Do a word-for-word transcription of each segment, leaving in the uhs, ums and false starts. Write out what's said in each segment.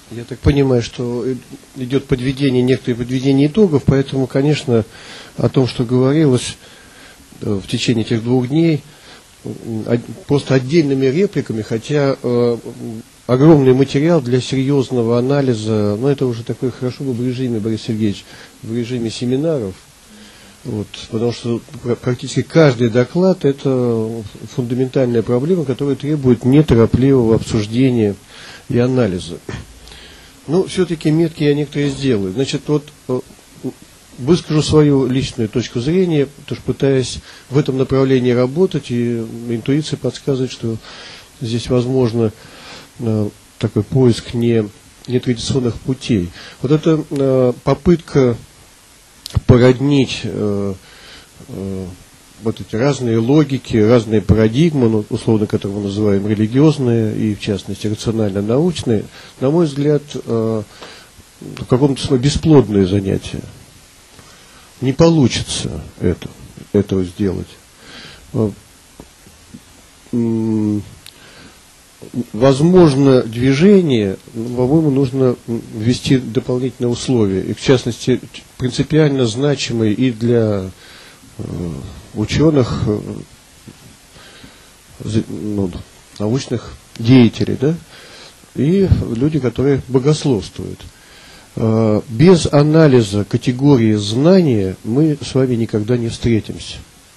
Я так понимаю, что идет подведение, некоторое подведение итогов, поэтому, конечно, о том, что говорилось в течение этих двух дней, просто отдельными репликами, хотя э, огромный материал для серьезного анализа, но это уже такой хорошо бы в режиме, Борис Сергеевич, в режиме семинаров, вот, потому что практически каждый доклад – это фундаментальная проблема, которая требует неторопливого обсуждения и анализа. Ну, все-таки метки я некоторые сделаю. Значит, вот выскажу свою личную точку зрения, потому что пытаясь в этом направлении работать, и интуиция подсказывает, что здесь возможно э, такой поиск не, нетрадиционных путей. Вот эта э, попытка породнить э, э, вот эти разные логики, разные парадигмы, ну, условно, которые мы называем религиозные и, в частности, рационально-научные, на мой взгляд, э, в каком-то смысле бесплодное занятие. Не получится это, этого сделать. Возможно, движение, по-моему, нужно ввести дополнительные условия, и, в частности, принципиально значимые и для ученых, ну, научных деятелей, да, и люди, которые богословствуют. Без анализа категории знания мы с вами никогда не встретимся.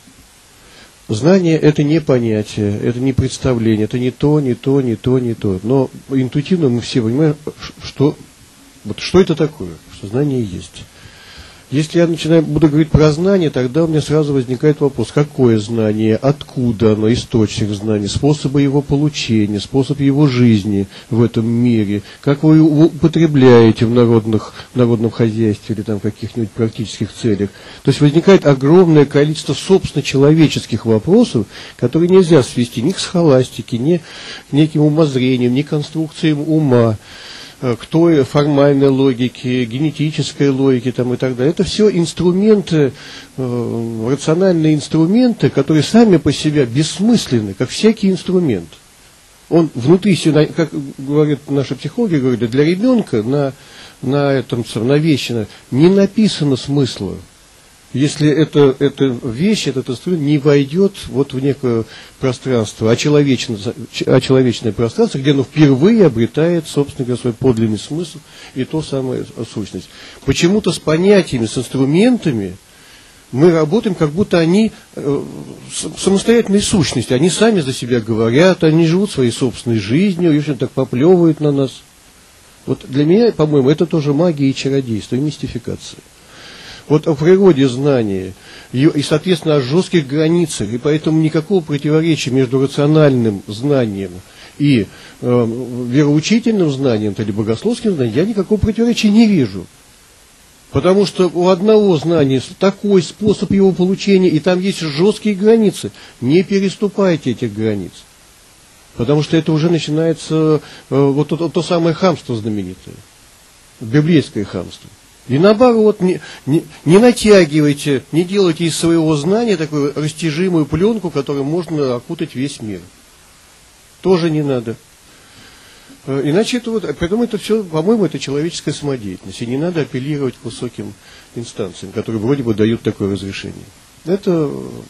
Знание – это не понятие, это не представление, это не то, не то, не то, не то. Но интуитивно мы все понимаем, что, вот, что это такое, что знание есть. Если я начинаю, буду говорить про знание, тогда у меня сразу возникает вопрос, какое знание, откуда оно, источник знания, способы его получения, способ его жизни в этом мире, как вы его употребляете в народных, в народном хозяйстве или там в каких-нибудь практических целях. То есть возникает огромное количество собственно человеческих вопросов, которые нельзя свести ни к схоластике, ни к неким умозрениям, ни к конструкциям ума, к той формальной логике, генетической логике там, и так далее. Это все инструменты, э, рациональные инструменты, которые сами по себе бессмысленны, как всякий инструмент. Он внутри себя, как говорят наши психологи, говорят, для ребенка на, на этом, на вещи не написано смысла. Если эта, эта вещь, этот инструмент не войдет вот в некое пространство, очеловеченное, очеловеченное пространство, где оно впервые обретает, собственно говоря, свой подлинный смысл и то самое сущность. Почему-то с понятиями, с инструментами мы работаем, как будто они э, самостоятельные сущности, они сами за себя говорят, они живут своей собственной жизнью, и очень так поплевывают на нас. Вот для меня, по-моему, это тоже магия и чародейство, и мистификация. Вот о природе знания и, и, соответственно, о жестких границах, и поэтому никакого противоречия между рациональным знанием и э, вероучительным знанием или богословским знанием я никакого противоречия не вижу. Потому что у одного знания такой способ его получения, и там есть жесткие границы. Не переступайте этих границ. Потому что это уже начинается э, вот то, то самое хамство знаменитое, библейское хамство. И наоборот, не, не, не натягивайте, не делайте из своего знания такую растяжимую пленку, которой можно окутать весь мир. Тоже не надо. Иначе это вот, поэтому это все, по-моему, это человеческая самодеятельность. И не надо апеллировать к высоким инстанциям, которые вроде бы дают такое разрешение. Это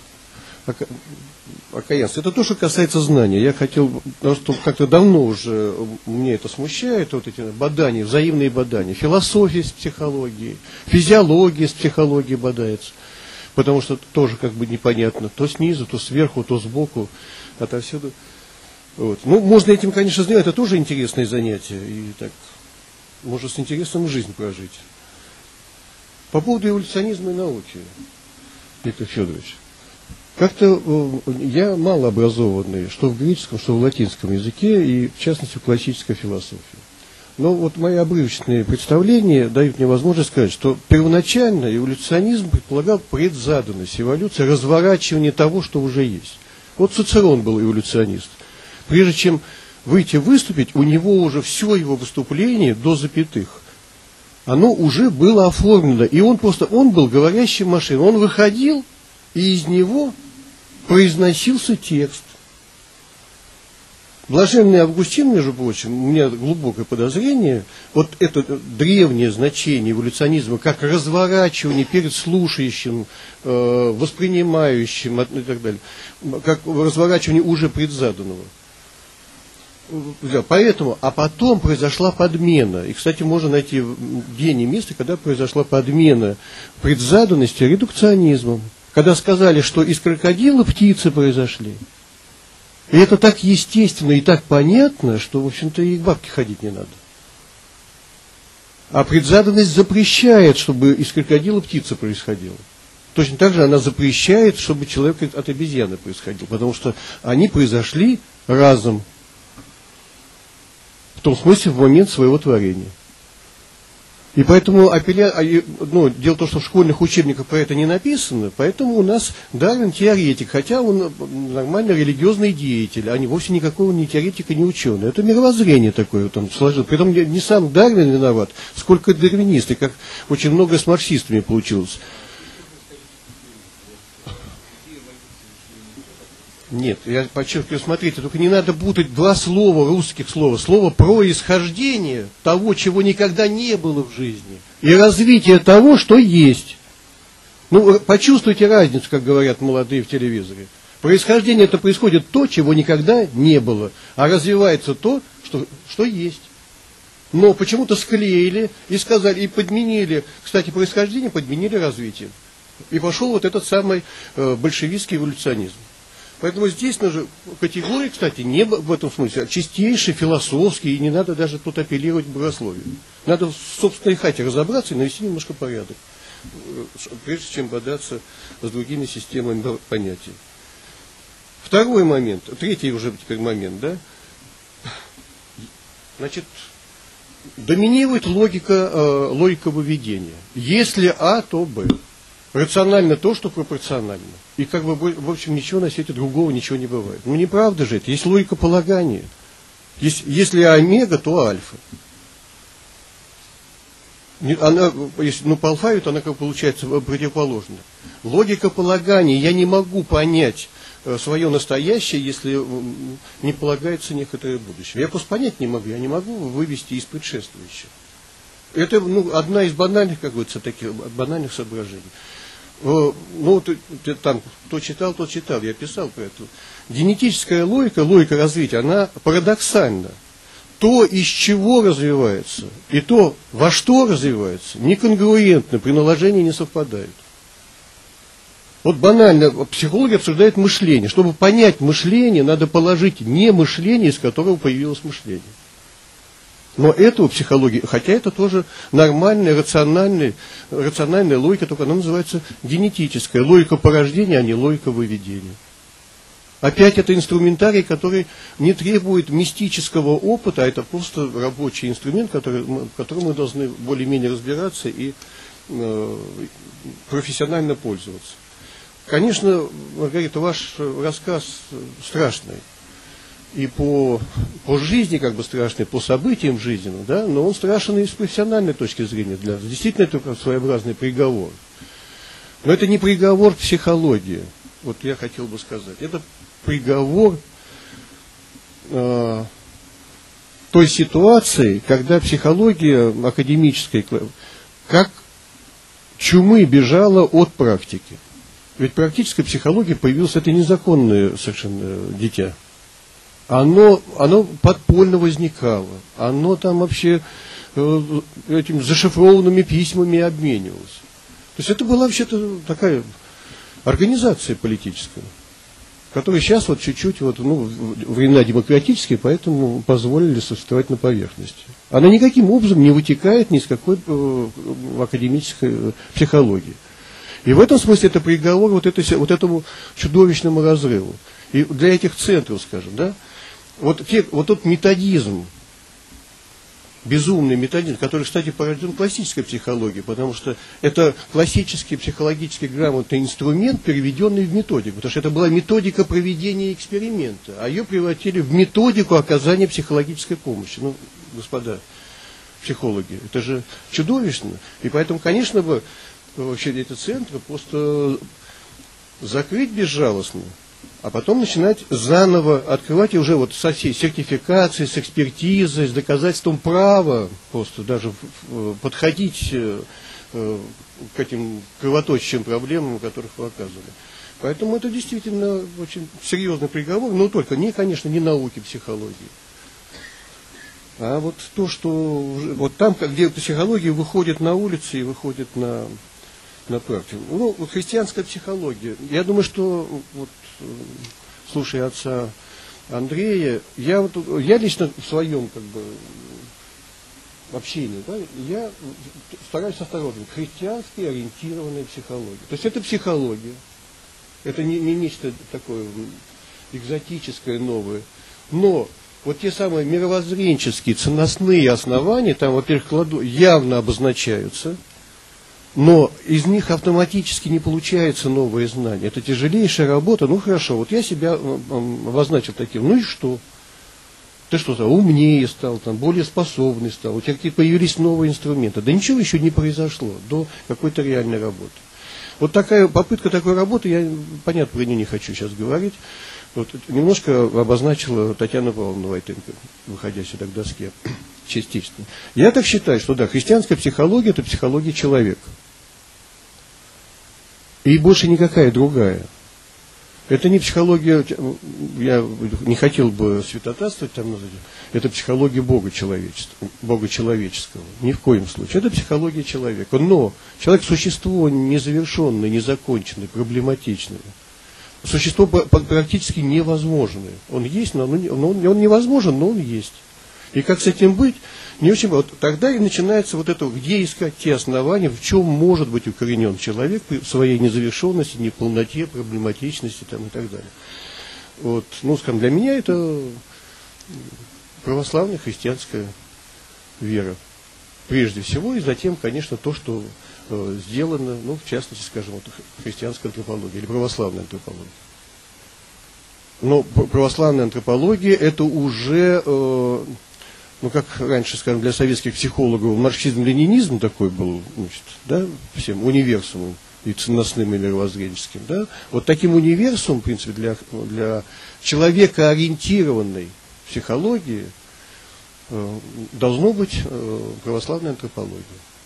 окаянство. Это то, что касается знания. Я хотел, потому что как-то давно уже мне это смущает, вот эти бадания, взаимные бадания. Философия с психологией, физиология с психологией бодается. Потому что тоже как бы непонятно, то снизу, то сверху, то сбоку, отовсюду. Вот. Ну, можно этим, конечно, заниматься, это тоже интересное занятие. И так, можно с интересом жизнь прожить. По поводу эволюционизма и науки, Виктор Федорович. Как-то я малообразованный, что в греческом, что в латинском языке, и в частности в классической философии. Но вот мои обрывочные представления дают мне возможность сказать, что первоначально эволюционизм предполагал предзаданность, эволюция, разворачивание того, что уже есть. Вот Цицерон был эволюционист. Прежде чем выйти выступить, у него уже все его выступление до запятых, оно уже было оформлено. И он просто, он был говорящей машиной. Он выходил, и из него произносился текст. Блаженный Августин, между прочим, у меня глубокое подозрение, вот это древнее значение эволюционизма, как разворачивание перед слушающим, э, воспринимающим и так далее, как разворачивание уже предзаданного. Поэтому, а потом произошла подмена. И, кстати, можно найти день и место, когда произошла подмена предзаданности редукционизмом. Когда сказали, что из крокодила птицы произошли. И это так естественно и так понятно, что, в общем-то, и к бабке ходить не надо. А предзаданность запрещает, чтобы из крокодила птица происходила. Точно так же она запрещает, чтобы человек от обезьяны происходил. Потому что они произошли разом. В том смысле, в момент своего творения. И поэтому апелля... ну, дело в том, что в школьных учебниках про это не написано, поэтому у нас Дарвин теоретик, хотя он нормальный религиозный деятель, а не вовсе никакого он не теоретика, не ученый. Это мировоззрение такое вот он сложил. Притом не сам Дарвин виноват, сколько дарвинисты, как очень много с марксистами получилось. Нет, я подчеркиваю, смотрите, только не надо путать два слова, русских слова. Слово происхождение того, чего никогда не было в жизни, и развитие того, что есть. Ну, почувствуйте разницу, как говорят молодые в телевизоре. Происхождение это происходит то, чего никогда не было, а развивается то, что, что есть. Но почему-то склеили и сказали, и подменили, кстати, происхождение подменили развитие. И пошел вот этот самый э, большевистский эволюционизм. Поэтому здесь даже категории, кстати, не в этом смысле, а чистейшие, философские, и не надо даже тут апеллировать к богословию. Надо в собственной хате разобраться и навести немножко порядок, прежде чем бодаться с другими системами понятий. Второй момент, третий уже теперь момент, да? Значит, доминирует логика, э, логика выведения. Если А, то Б. Рационально то, что пропорционально. И как бы, в общем, ничего на свете другого ничего не бывает. Ну, неправда же это. Есть логика полагания. Есть, если омега, то альфа. Она, если, ну, по алфавиту она как получается противоположна. Логика полагания. Я не могу понять свое настоящее, если не полагается некоторое будущее. Я просто понять не могу. Я не могу вывести из предшествующего. Это, ну, одна из банальных, как говорится, таких банальных соображений. Ну, ты, ты там, кто читал, тот читал, я писал про это. Генетическая логика, логика развития, она парадоксальна. То, из чего развивается, и то, во что развивается, неконгруентно, при наложении не совпадают. Вот банально, психология обсуждает мышление. Чтобы понять мышление, надо положить не мышление, из которого появилось мышление. Но это у психологии, хотя это тоже нормальная, рациональная, рациональная логика, только она называется генетическая. Логика порождения, а не логика выведения. Опять это инструментарий, который не требует мистического опыта, а это просто рабочий инструмент, который, в котором мы должны более-менее разбираться и э, профессионально пользоваться. Конечно, Маргарита, ваш рассказ страшный. И по, по жизни как бы страшный, по событиям жизненным, да, но он страшен и с профессиональной точки зрения. Для, действительно, это своеобразный приговор. Но это не приговор психологии, вот я хотел бы сказать. Это приговор э, той ситуации, когда психология академическая, как чумы бежала от практики. Ведь практическая психология появилась, это незаконное совершенно дитя. Оно, оно подпольно возникало, оно там вообще э, этими зашифрованными письмами обменивалось. То есть это была вообще-то такая организация политическая, которая сейчас вот чуть-чуть, вот, ну, времена демократические, поэтому позволили существовать на поверхности. Она никаким образом не вытекает ни из какой э, академической психологии. И в этом смысле это приговор вот, этой, вот этому чудовищному разрыву. И для этих центров, скажем, да, Вот, те, вот тот методизм, безумный методизм, который, кстати, порожден классической психологией, потому что это классический психологически грамотный инструмент, переведенный в методику, потому что это была методика проведения эксперимента, а ее превратили в методику оказания психологической помощи. Ну, господа психологи, это же чудовищно. И поэтому, конечно, бы вообще эти центры просто закрыть безжалостно. А потом начинать заново открывать и уже вот со всей сертификацией, с экспертизой, с доказательством права, просто даже подходить к этим кровоточащим проблемам, которых вы оказывали. Поэтому это действительно очень серьезный приговор, но только не, конечно, не науки психологии. А вот то, что вот там, где психология выходит на улицы и выходит на, на практику. Ну, вот христианская психология. Я думаю, что вот, слушая отца Андрея, я, вот, я лично в своем как бы, общении, да, я стараюсь осторожно. Христиански ориентированная психология. То есть это психология. Это не, не нечто такое экзотическое, новое. Но вот те самые мировоззренческие, ценностные основания, там, во-первых, кладу, явно обозначаются, но из них автоматически не получается новые знания. Это тяжелейшая работа. Ну хорошо, вот я себя обозначил таким. Ну и что? Ты что, там, умнее стал, там, более способный стал, у тебя какие-то появились новые инструменты. Да ничего еще не произошло до какой-то реальной работы. Вот такая попытка такой работы, я, понятно, про нее не хочу сейчас говорить. Вот, немножко обозначила Татьяна Павловна Войтенко, выходя сюда к доске, частично. Я так считаю, что да, христианская психология – это психология человека. И больше никакая другая. Это не психология, я не хотел бы святотатствовать там, это психология Бога человеческого, Бога человеческого. Ни в коем случае. Это психология человека. Но человек – существо незавершенное, незаконченное, проблематичное. Существо практически невозможное. Он есть, но он, он невозможен, но он есть. И как с этим быть, не очень. Вот тогда и начинается вот это, где искать те основания, в чем может быть укоренен человек в своей незавершенности, неполноте, проблематичности там, и так далее. Вот, ну, скажем, для меня это православная христианская вера. Прежде всего, и затем, конечно, то, что э, сделано, ну, в частности, скажем, вот, христианская антропология или православная антропология. Но православная антропология это уже, э, ну, как раньше, скажем, для советских психологов марксизм-ленинизм такой был, значит, да, всем универсумом и ценностным, и мировоззренческим, да. Вот таким универсумом, в принципе, для, для человекоориентированной психологии должно быть православная антропология.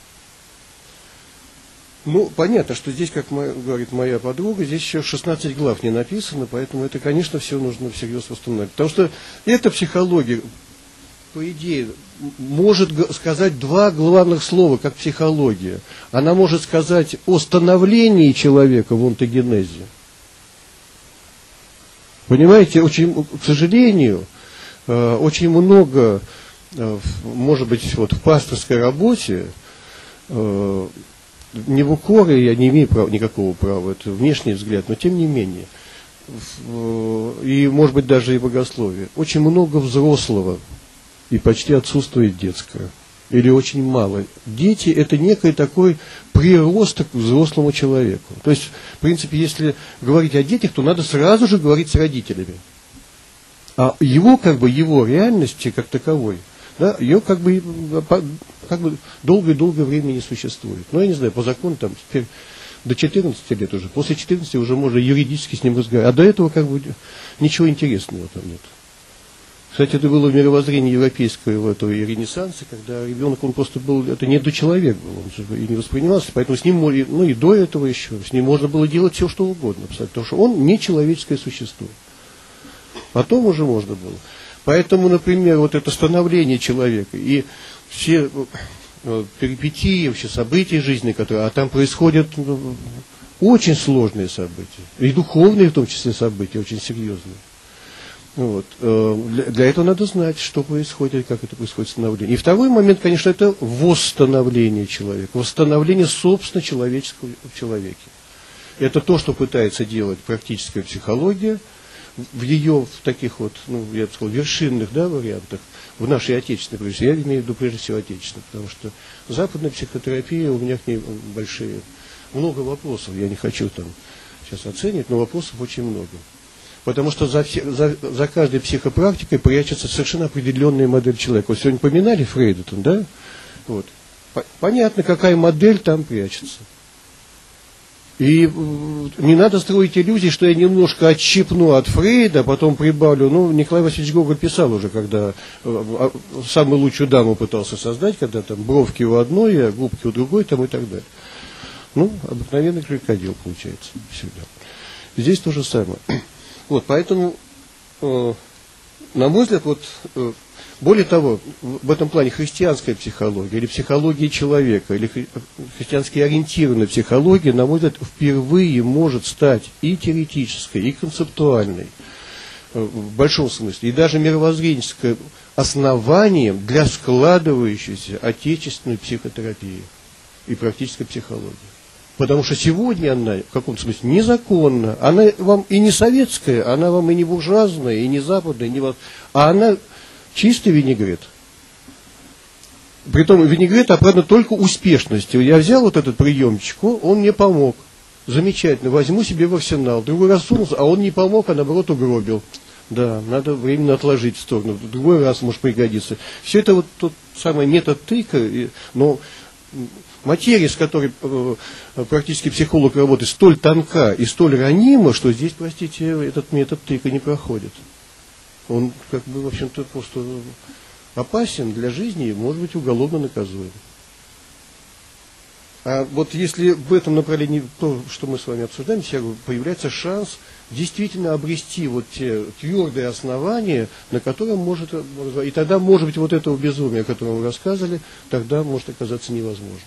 Ну, понятно, что здесь, как моя, говорит моя подруга, здесь еще шестнадцать глав не написано, поэтому это, конечно, все нужно всерьез восстановить. Потому что эта психология, по идее, может сказать два главных слова, как психология. Она может сказать о становлении человека в онтогенезе. Понимаете, очень, к сожалению, очень много, может быть, вот в пасторской работе, не в укоре, я не имею права, никакого права, это внешний взгляд, но тем не менее, и, может быть, даже и богословие, очень много взрослого, и почти отсутствует детское, или очень мало. Дети – это некий такой приросток к взрослому человеку. То есть, в принципе, если говорить о детях, то надо сразу же говорить с родителями. А его, как бы, его реальности, как таковой, да, ее как бы, как бы долгое-долгое время не существует. Ну, я не знаю, по закону там теперь до четырнадцати лет уже. После четырнадцати уже можно юридически с ним разговаривать. А до этого как бы ничего интересного там нет. Кстати, это было в мировоззрении европейского этого и Ренессанса, когда ребенок, он просто был, это недочеловек был, он же и не воспринимался, поэтому с ним, ну и до этого еще, с ним можно было делать все, что угодно, потому что он не человеческое существо. Потом уже можно было. Поэтому, например, вот это становление человека и все перипетии, вообще события жизни, которые, а там происходят очень сложные события, и духовные в том числе события, очень серьезные. Вот. Для, для этого надо знать, что происходит, как это происходит становление. И второй момент, конечно, это восстановление человека, восстановление собственно человеческого в человеке. Это то, что пытается делать практическая психология, в ее в таких вот, ну, я бы сказал, вершинных, да, вариантах, в нашей отечественной, прежде, я имею в виду прежде всего отечественной, потому что западная психотерапия, у меня к ней большие, много вопросов, я не хочу там сейчас оценивать, но вопросов очень много. Потому что за, все, за, за каждой психопрактикой прячется совершенно определенная модель человека. Вот сегодня поминали Фрейда, там, да? Вот. Понятно, какая модель там прячется. И не надо строить иллюзии, что я немножко отщипну от Фрейда, потом прибавлю. Ну, Николай Васильевич Гоголь писал уже, когда самую лучшую даму пытался создать, когда там бровки у одной, а губки у другой, там и так далее. Ну, обыкновенный крокодил получается всегда. Здесь то же самое. Вот, поэтому, э, на мой взгляд, вот, э, более того, в этом плане христианская психология или психология человека, или хри- христиански ориентированная психология, на мой взгляд, впервые может стать и теоретической, и концептуальной, э, в большом смысле, и даже мировоззренческим основанием для складывающейся отечественной психотерапии и практической психологии. Потому что сегодня она, в каком-то смысле, незаконна. Она вам и не советская, она вам и не буржуазная, и не западная, и не... а она чистый винегрет. Притом винегрет оправдан только успешностью. Я взял вот этот приемчик, он мне помог. Замечательно, возьму себе в арсенал. Другой раз сунулся, а он не помог, а наоборот угробил. Да, надо временно отложить в сторону. В другой раз может пригодиться. Все это вот тот самый метод тыка, но материя, с которой э, практически психолог работает, столь тонка и столь ранима, что здесь, простите, этот метод тыка не проходит. Он, как бы, в общем-то, просто опасен для жизни и может быть уголовно наказуем. А вот если в этом направлении, то, что мы с вами обсуждаем, появляется шанс действительно обрести вот те твердые основания, на котором может, и тогда, может быть, вот этого безумия, о котором вы рассказывали, тогда может оказаться невозможным.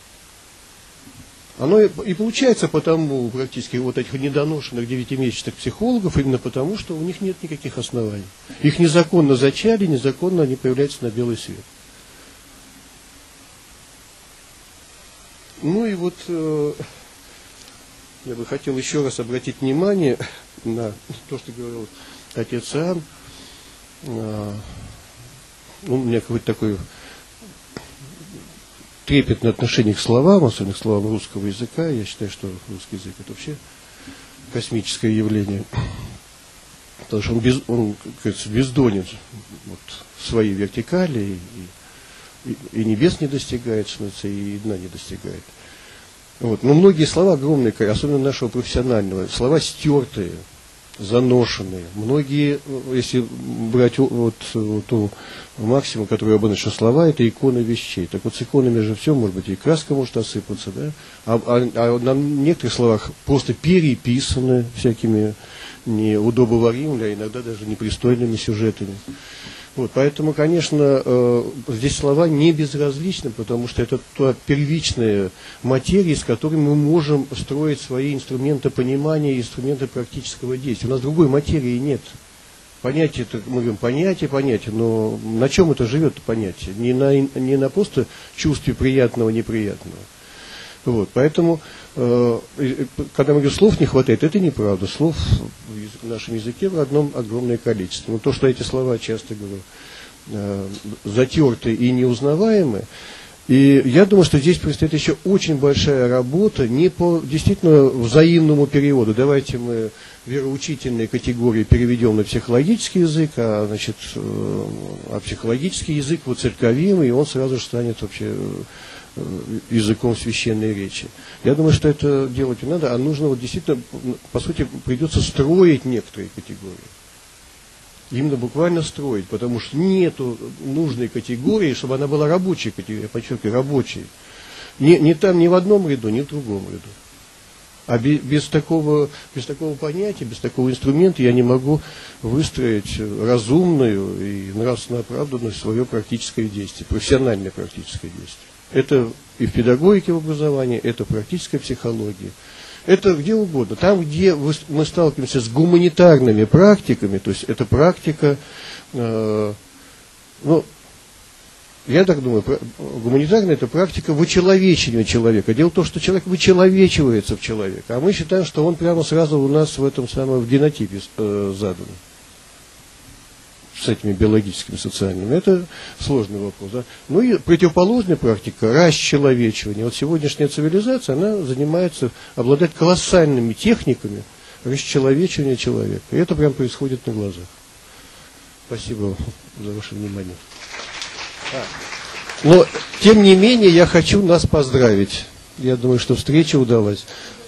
Оно и получается потому, практически, вот этих недоношенных девятимесячных психологов, именно потому, что у них нет никаких оснований. Их незаконно зачали, незаконно они появляются на белый свет. Ну и вот э, я бы хотел еще раз обратить внимание на то, что говорил отец Иоанн. Э, ну, у меня какой-то такой трепетное отношение к словам, особенно к словам русского языка. Я считаю, что русский язык это вообще космическое явление. Потому что он, без, он как говорится, бездонен вот, в своей вертикали, и, и, и небес не достигает, в смысле, и дна не достигает. Вот. Но многие слова огромные, особенно нашего профессионального, слова стертые, заношенные. Многие, если брать вот, вот ту максимум, который обозначил слова, это иконы вещей. Так вот с иконами же все, может быть, и краска может осыпаться, да? А, а, а на некоторых словах просто переписаны всякими неудобоваримыми, а иногда даже непристойными сюжетами. Вот, поэтому, конечно, э, здесь слова не безразличны, потому что это та первичная материя, с которой мы можем строить свои инструменты понимания и инструменты практического действия. У нас другой материи нет. Понятие, это, мы говорим, понятие, понятие, но на чем это живет понятие? Не на, не на просто чувстве приятного, неприятного. Вот, поэтому, э, когда мы говорим, слов не хватает, это неправда. Слов в нашем языке в родном огромное количество. Но то, что эти слова часто, говорю, э, затерты и неузнаваемы, и я думаю, что здесь предстоит еще очень большая работа не по действительно взаимному переводу. Давайте мы вероучительные категории переведем на психологический язык, а, значит, э, а психологический язык воцерковим, и он сразу же станет вообще языком священной речи. Я думаю, что это делать не надо, а нужно вот действительно, по сути, придется строить некоторые категории. Именно буквально строить, потому что нету нужной категории, чтобы она была рабочей категорией, я подчеркиваю, рабочей. Не, не там, ни в одном ряду, ни в другом ряду. А без, без, такого, без такого понятия, без такого инструмента я не могу выстроить разумную и нравственно оправданную свое практическое действие, профессиональное практическое действие. Это и в педагогике, в образовании, это практическая психология. Это где угодно. Там, где мы сталкиваемся с гуманитарными практиками, то есть это практика, э, ну, я так думаю, гуманитарная это практика вычеловечивания человека. Дело в том, что человек вычеловечивается в человека, а мы считаем, что он прямо сразу у нас в этом самом в генотипе э, задан. С этими биологическими, социальными. Это сложный вопрос. Да? Ну и противоположная практика, расчеловечивания. Вот сегодняшняя цивилизация, она занимается, обладает колоссальными техниками расчеловечивания человека. И это прям происходит на глазах. Спасибо вам за ваше внимание. А. Но, тем не менее, я хочу нас поздравить. Я думаю, что встреча удалась.